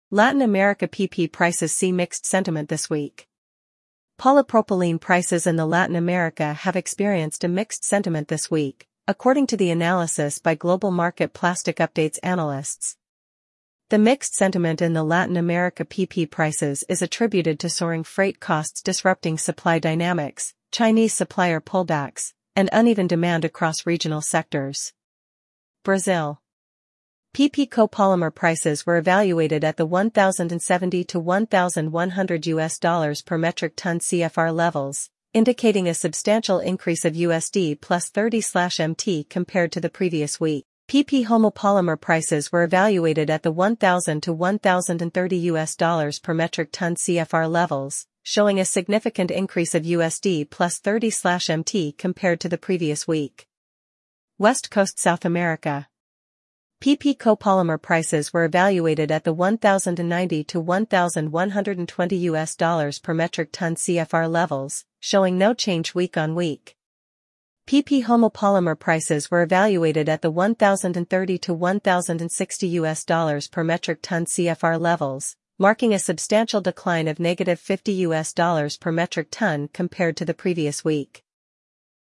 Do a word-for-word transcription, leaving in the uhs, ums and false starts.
Latin America P P prices see mixed sentiment this week. Polypropylene prices in the Latin America have experienced a mixed sentiment this week, according to the analysis by Global Market Plastic Updates analysts. The mixed sentiment in the Latin America P P prices is attributed to soaring freight costs disrupting supply dynamics, Chinese supplier pullbacks, and uneven demand across regional sectors. Brazil. P P copolymer prices were evaluated at the one thousand seventy to one thousand one hundred U S dollars per metric ton C F R levels, indicating a substantial increase of U S D plus thirty M T compared to the previous week. P P homopolymer prices were evaluated at the one thousand to one thousand thirty U S dollars per metric ton C F R levels, showing a significant increase of U S D plus thirty M T compared to the previous week. West Coast South America. P P copolymer prices were evaluated at the one thousand ninety to one thousand one hundred twenty U S dollars per metric ton C F R levels, showing no change week on week. P P homopolymer prices were evaluated at the one thousand thirty to one thousand sixty U S dollars per metric ton C F R levels, marking a substantial decline of negative fifty U S dollars per metric ton compared to the previous week.